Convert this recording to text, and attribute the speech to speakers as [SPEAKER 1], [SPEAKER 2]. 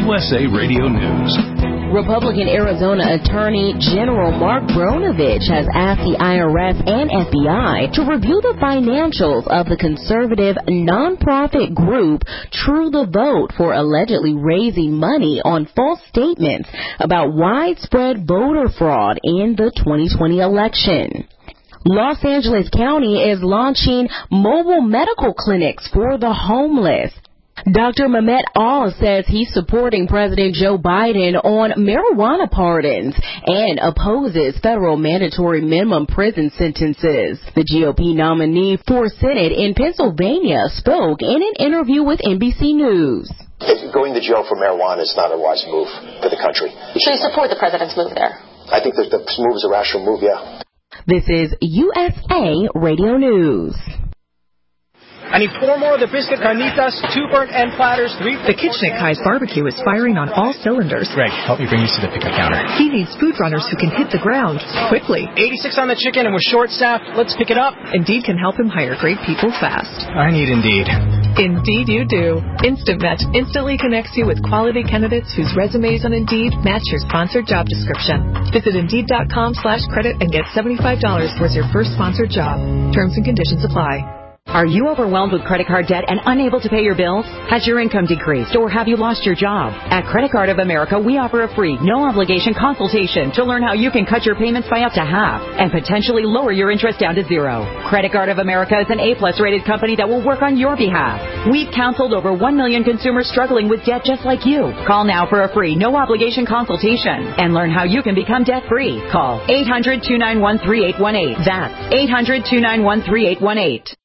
[SPEAKER 1] USA Radio News.
[SPEAKER 2] Republican Arizona Attorney General Mark Brnovich has asked the IRS and FBI to review the financials of the conservative nonprofit group True the Vote for allegedly raising money on false statements about widespread voter fraud in the 2020 election. Los Angeles County is launching mobile medical clinics for the homeless. Dr. Mehmet Oz says he's supporting President Joe Biden on marijuana pardons and opposes federal mandatory minimum prison sentences. The GOP nominee for Senate in Pennsylvania spoke in an interview with NBC News.
[SPEAKER 3] Going to jail for marijuana is not a wise move for the country.
[SPEAKER 4] So you support the president's move there?
[SPEAKER 3] I think that the move is a rational move, yeah.
[SPEAKER 2] This is USA Radio News.
[SPEAKER 5] I need 4 more of the biscuit carnitas, 2 burnt end platters, 3...
[SPEAKER 6] The kitchen at Kai's Barbecue is firing on all cylinders.
[SPEAKER 7] Greg, help me bring these to the pickup counter.
[SPEAKER 6] He needs food runners who can hit the ground quickly.
[SPEAKER 5] 86 on the chicken and we're short-staffed. Let's pick it up.
[SPEAKER 6] Indeed can help him hire great people fast.
[SPEAKER 7] I need Indeed.
[SPEAKER 6] Indeed you do. Instant Match instantly connects you with quality candidates whose resumes on Indeed match your sponsored job description. Visit Indeed.com/credit and get $75 towards your first sponsored job. Terms and conditions apply.
[SPEAKER 8] Are you overwhelmed with credit card debt and unable to pay your bills? Has your income decreased or have you lost your job? At Credit Card of America, we offer a free, no-obligation consultation to learn how you can cut your payments by up to half and potentially lower your interest down to 0. Credit Card of America is an A-plus rated company that will work on your behalf. We've counseled over 1 million consumers struggling with debt just like you. Call now for a free, no-obligation consultation and learn how you can become debt-free. Call 800-291-3818. That's 800-291-3818.